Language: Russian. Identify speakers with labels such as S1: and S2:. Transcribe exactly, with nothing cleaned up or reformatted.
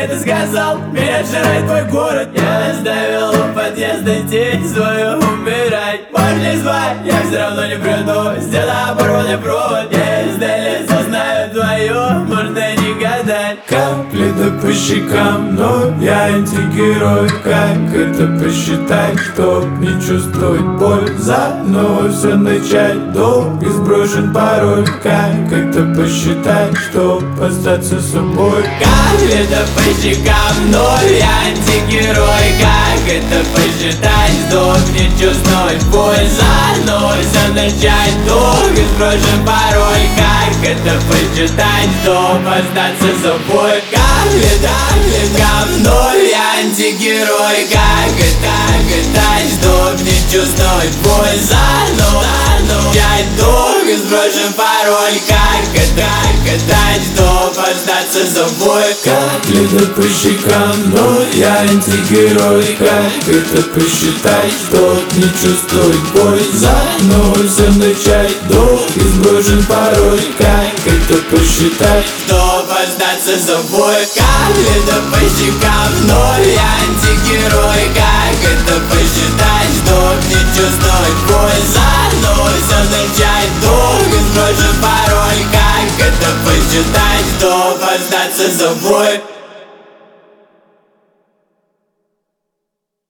S1: это сказал, меня сжирает твой город. Я оставил у подъезда тень свою умирать. Можешь не звать, я все равно не приду. Сделаю порванный провод, я издали знаю твое, можно не гадать.
S2: Капли да по щекам, но я антигерой. Как это посчитать, чтоб не чувствовать боль? Заново все начать, долг и сброшен пароль. Как это посчитать, чтоб остаться собой?
S1: Капли да по щекам, но я антигерой. Как это посчитать, чтоб не чувствовать боль? Заново все начать, долг и сброшен пароль. Как это посчитать, чтоб остаться собой? Капли да по щекам, но я антигерой. Как это, как это, чтоб не чувствовать боль? Заново начать, долг и сброшен пароль. Как это, как это, чтоб остаться собой?
S2: Капли да по щекам, но я антигерой. Как это посчитать, чтоб не чувствовать боль? Заново все начать, долг и сброшен пароль. Как это посчитать,
S1: чтоб остаться собой? Капли да по щекам, но я антигерой. Как это посчитать, чтоб не чувствовать боль? Заново все начать, долг и сброшен пароль. Как это посчитать, чтоб остаться собой?